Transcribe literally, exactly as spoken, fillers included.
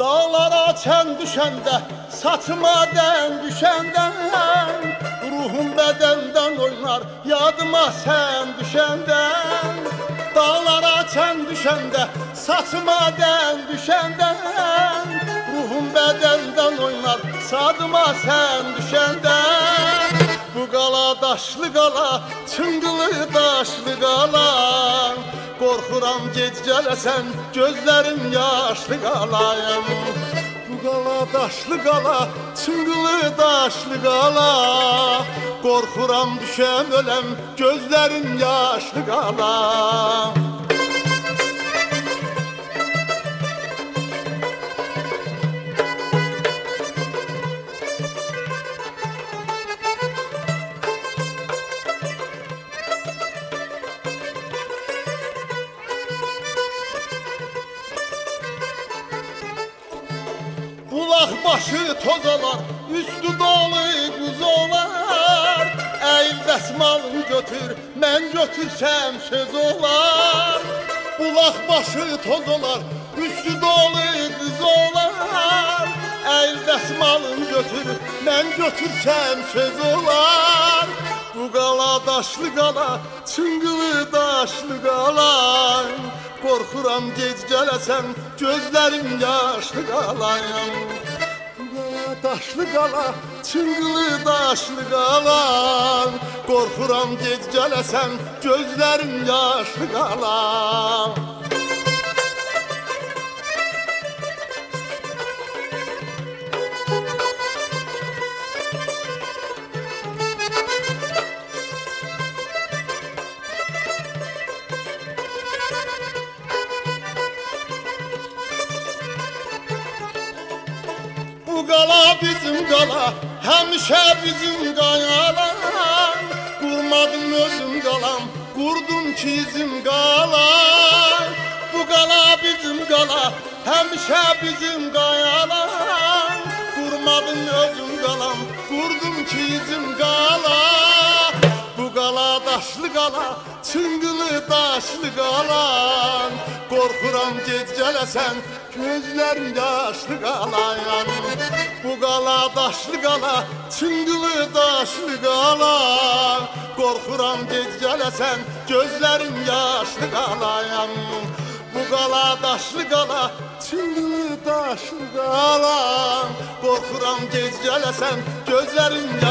Dağlara çən düşəndə, saçıma dən düşəndən, ruhum bədəndən oynar, yadıma sən düşəndən. Dağlara çən düşəndə, saçıma dən düşəndən, ruhum bədəndən oynar, sadıma sən düşəndən. Bu qala daşlı qala, çıngılı daşlı qala, qorxuram gec gələsən, gözlərim yaşlı qalayım. Bu qala daşlı qala, çıngılı daşlı qala, qorxuram düşəm öləm, gözlərim yaşlı qala. Bulaq başı toz olar, üstü dolu buz olar. Əyil dəsmalını götür, mən götürsəm söz olar. Bulaq başı toz olar, üstü dolu buz olar. Əyil dəsmalını götür, mən götürsəm söz olar. Bu qala daşlı qala, çıngılı daşlı qala, qorxuram gec gələsən, gözlərim yaşlı qalayım. Bu qala daşlı qala, çıngılı daşlı qala, qorxuram gec gələsən, gözlərim yaşlı qala. Bu qala bizim qala, həmişə bizim qayalar. Qurmadım özüm qalam, qurdum ki izim qalar. Bu qala bizim qala, həmişə bizim qayalar. Qurmadım özüm qalam, qurdum ki izim qalar. Bu qala daşlı qala, çıngılı daşlı qala, qorxuram gec gələsən, gözlərim yaşlı qalayan. Bu qala daşlı qala, çıngılı daşlı qala, qorxuram gec gələsən, gözlərim yaşlı qalayan. Bu qala daşlı qala, çıngılı daşlı qala, qorxuram gec gələsən, gözlərim